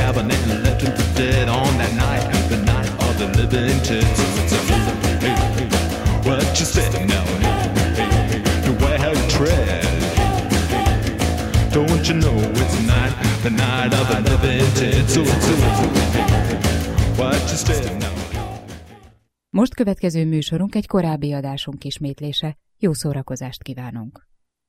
heaven and left him for dead on that night, the night of the living dead. So it's a hey, hey, what you said now, hey, hey, hey, where you tread. Don't you know it's the night of the living dead. So what you said now. Most következő műsorunk egy korábbi adásunk ismétlése. Jó szórakozást kívánunk!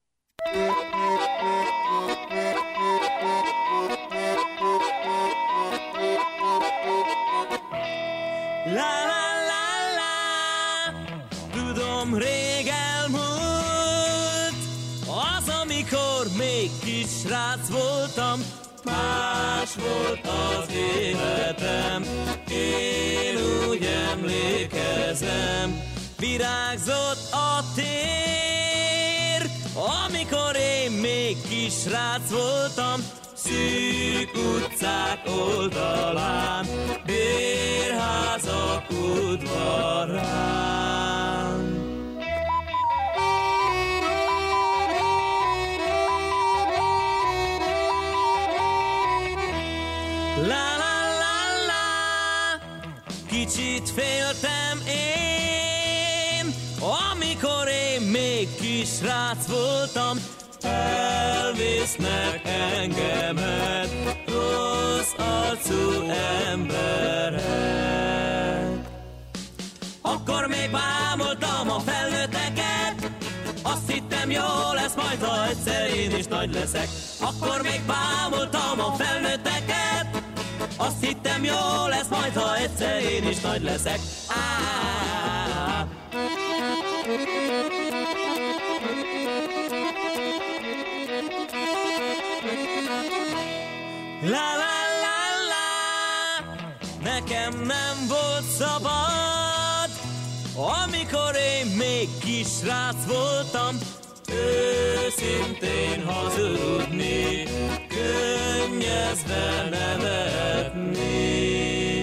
La la la la, tudom rég elmúlt, az amikor még kisrác voltam, más volt az életem, én úgy emlékezem, virágzott a tér, amikor én még kisrác voltam, szűk utcák oldalán, bérházak udvarán. La la la la, kicsit féltem én, amikor én még kisrác voltam, elvisznek engemet, rossz arcú emberek. Akkor még bámultam a felnőtteket, azt hittem jó lesz majd, ha egyszer én is nagy leszek. Akkor még bámultam a felnőtteket, azt hittem jó lesz majd, ha egyszer én is nagy leszek. La la la la, nekem nem volt szabad, amikor én még kisrác voltam, őszintén hazudni, könnyezve nevetni.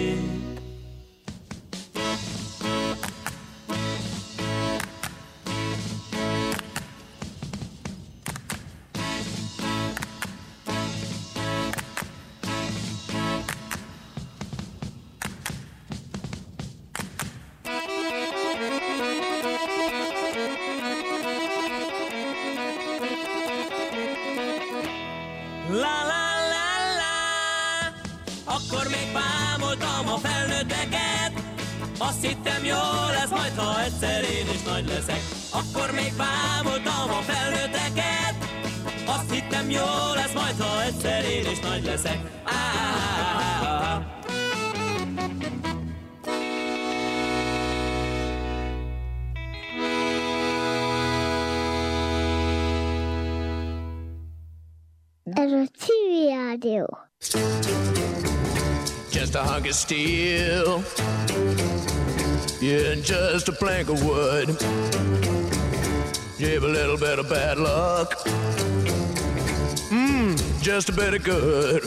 La la la la, akkor még bámultam a felnőtteket, azt hittem jó lesz majd, ha egyszer én is nagy leszek. Akkor még bámultam a felnőtteket, azt hittem jó lesz majd, ha egyszer én is nagy leszek. Ez a Civil Rádió. Just a hunk of steel, yeah, and just a plank of wood. Give a little bit of bad luck, just a bit of good.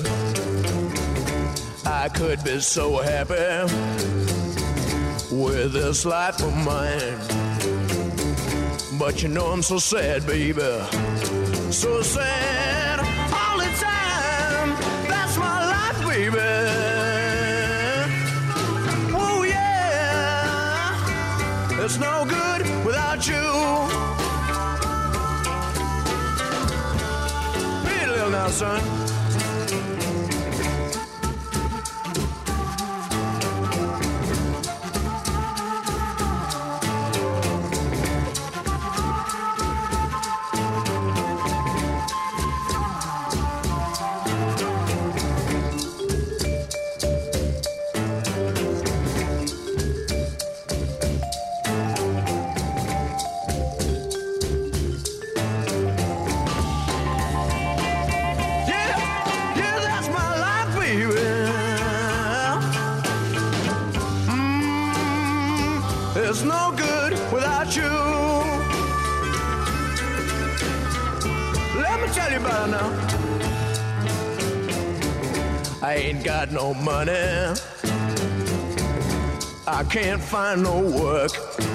I could be so happy with this life of mine, but you know I'm so sad, baby, so sad all the time. That's my life, baby. Oh yeah, it's no good without you. Beat a little now, son. It's no good without you. Let me tell you about it now. I ain't got no money, I can't find no work.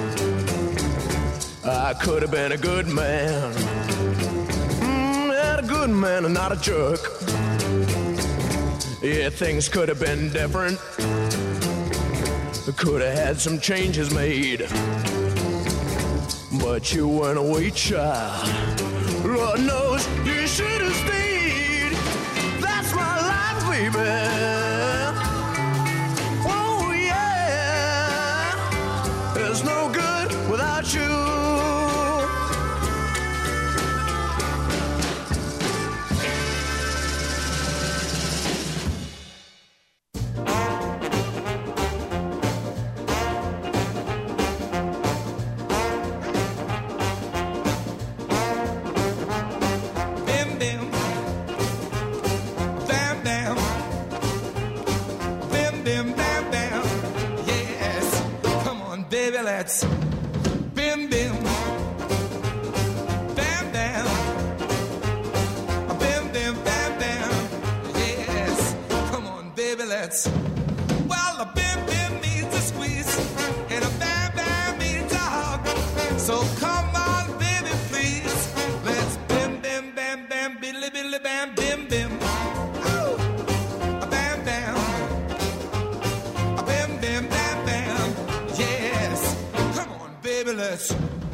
I could have been a good man, and a good man and not a jerk. Yeah, things could have been different. Could have had some changes made. But you went away, child. Lord knows you should have stayed. That's my life, baby. Oh, yeah. There's no good without you. Let's bim bim bam bam bim bim bam bam. Yes, come on, baby, let's. Well, a bim bim means a squeeze, and a bam bam means a hug. So come on, baby, please. Let's bim bim bam bam billy billy bam bim bim. Ooh, a bam bam, a bim bim bam bam. Yes. Baby, let's.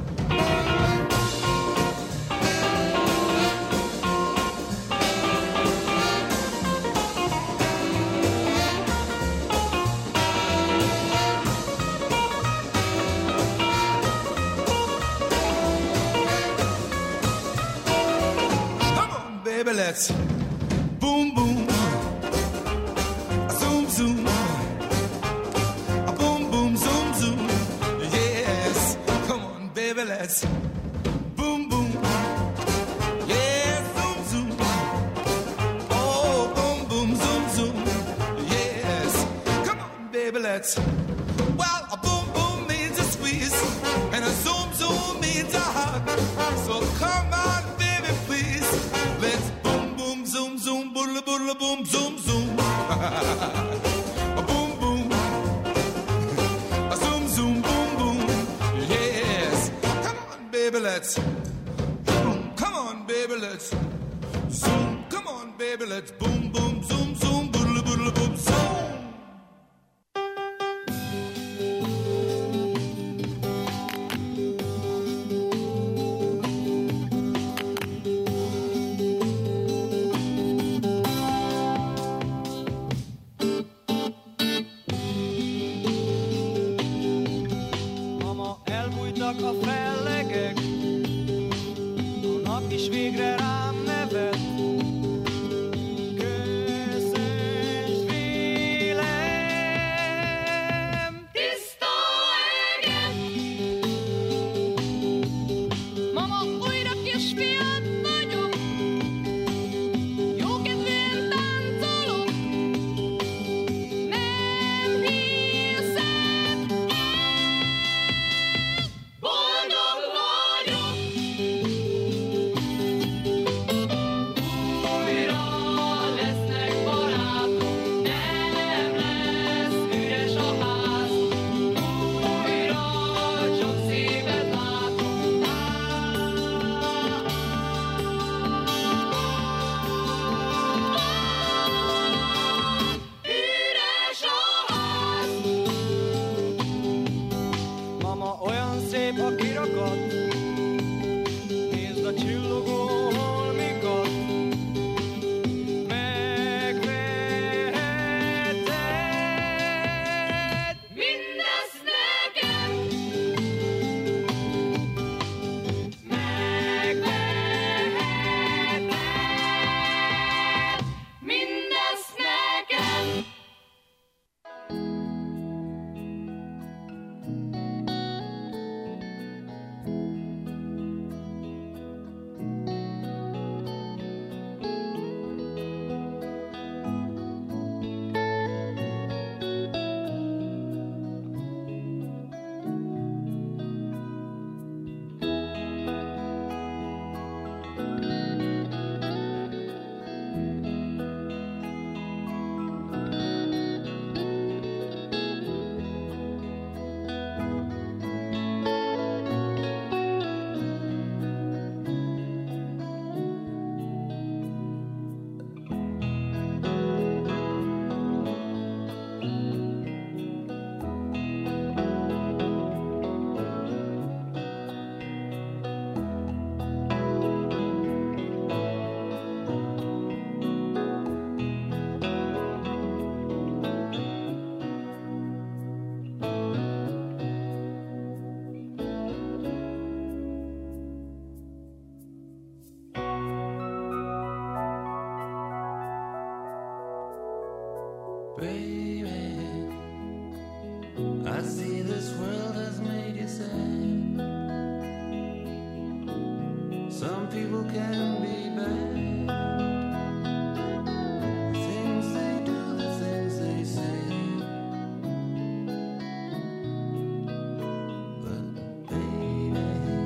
Come on, baby, let's. Boom, boom. Zoom, zoom. Boom, boom, zoom, zoom. Yes, come on, baby, let's boom, boom. Yeah, zoom, zoom. Oh, boom, boom, zoom, zoom. Yes, come on, baby, let's. Well, a boom, boom means a squeeze, and a zoom, zoom means a hug. So come on, baby, please. Let's boom, boom, zoom, zoom, bulla, bulla, boom, zoom, zoom. A boom, boom. A zoom, zoom, boom, boom. Yes, come on, baby, let's. Boom, come on, baby, let's. Zoom, come on, baby, let's. Boom, boom, zoom, zoom, boodle, boodle, boom, zoom. A fellegek, a nap is végre rám nevet. Baby, I see this world has made you sad. Some people can be bad. The things they do, the things they say. But baby,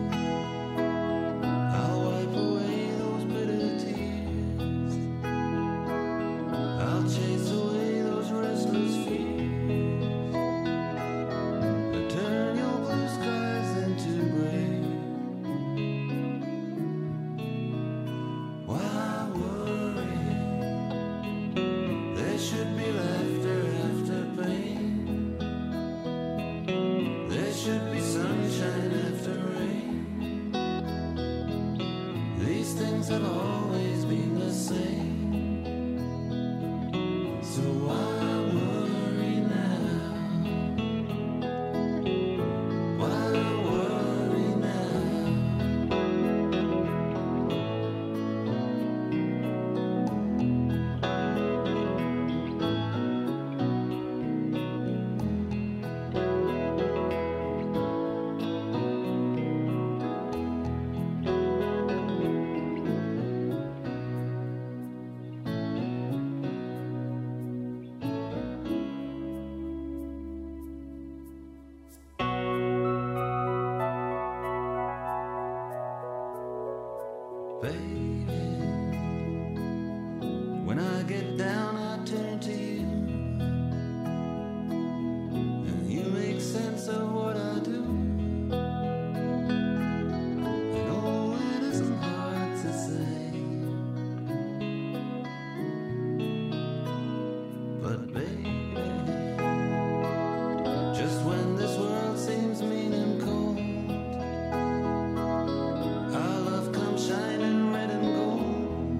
I'll wipe away those bitter tears. I'll chase away those restless fears. I'll turn your blue skies into gray. Why worry? There should be laughter after pain. There should be sunshine after rain. These things have always been the same. So why worry now? Why worry now? Baby, when I get down, I turn to you, and you make sense of what I do. I know it isn't hard to say, but baby, just when this world seems mean and cold, our love comes shining red and gold,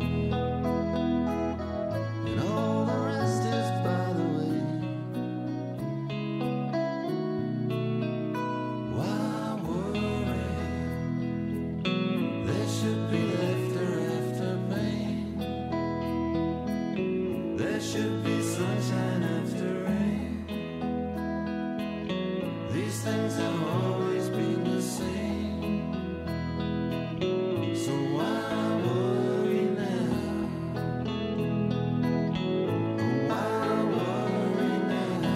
and all the rest is by the way. Why worry? There should be laughter after pain. There should be sunshine after rain. These things have always been the same. So why worry now? Why worry now?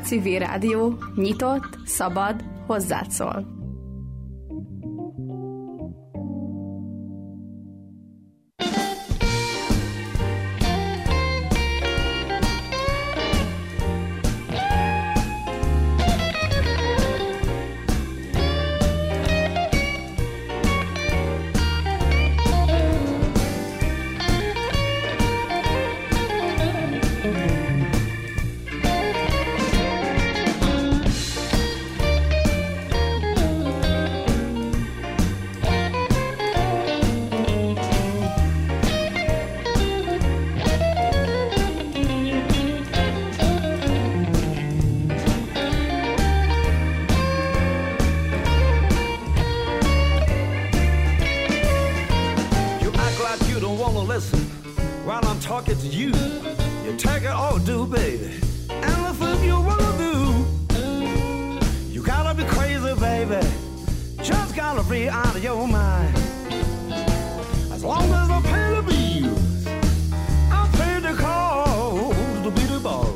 Civil Rádió nyitott, szabad, hozzád szól. Talking to you, you take it all do, baby. Anything you wanna do, you gotta be crazy, baby. Just gotta be out of your mind. As long as I pay the bills, I pay the calls to be the boss.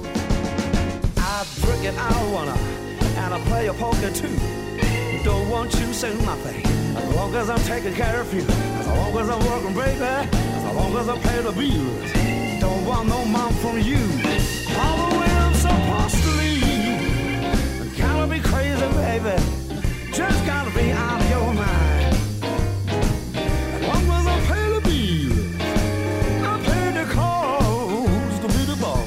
I drink it, I wanna, and I play a poker too. Don't want you to say nothing. As long as I'm taking care of you, as long as I'm working, baby, as long as I pay the bills. Don't want no mom from you. All the way I'm supposed to leave. Gotta be crazy, baby. Just gotta be out of your mind. As long as I pay the bills, I pay the calls to be the boss.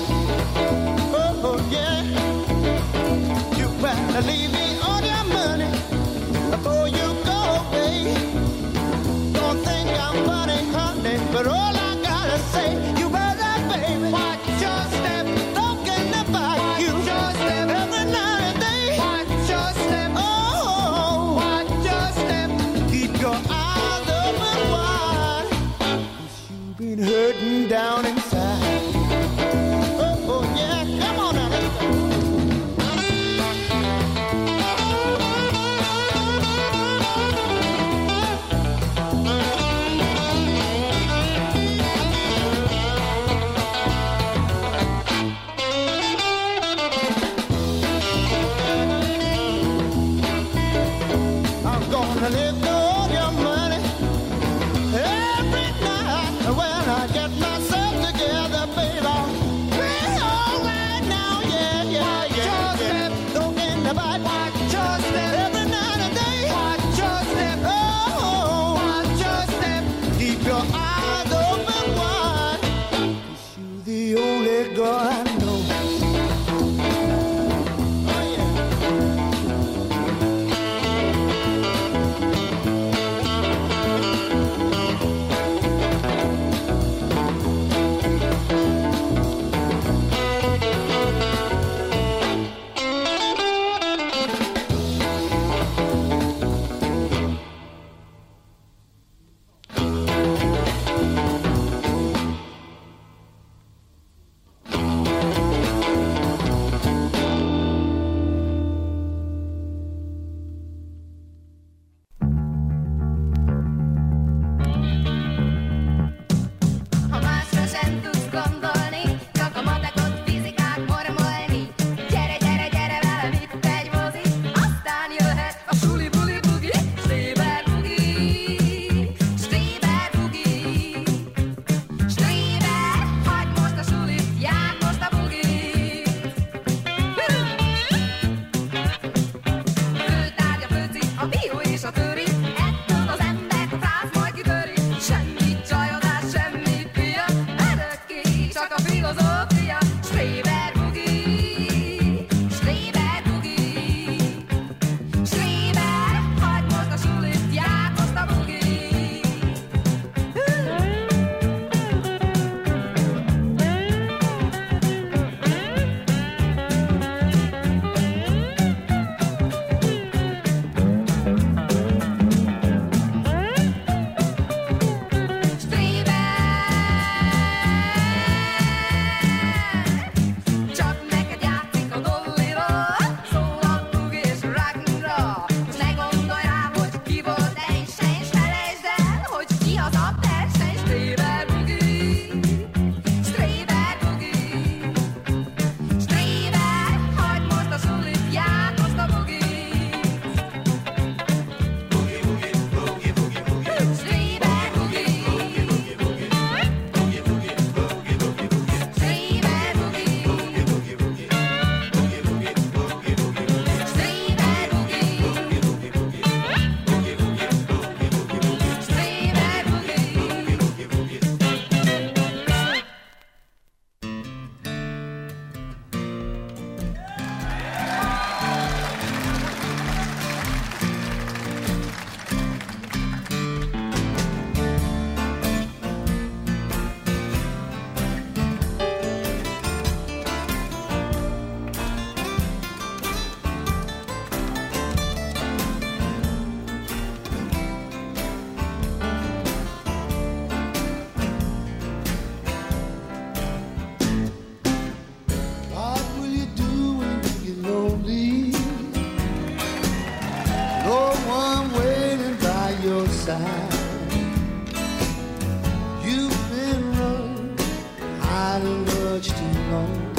Leave me all your money. gonna let go of your money every night when I get myself together, baby. Be all right now, yeah, yeah, yeah, yeah. Don't end the bite. Watch your step. Every night and day. Watch your step. Oh, watch your step. Keep your eyes open wide. 'Cause you the only girl I know. You've been running hiding much too long.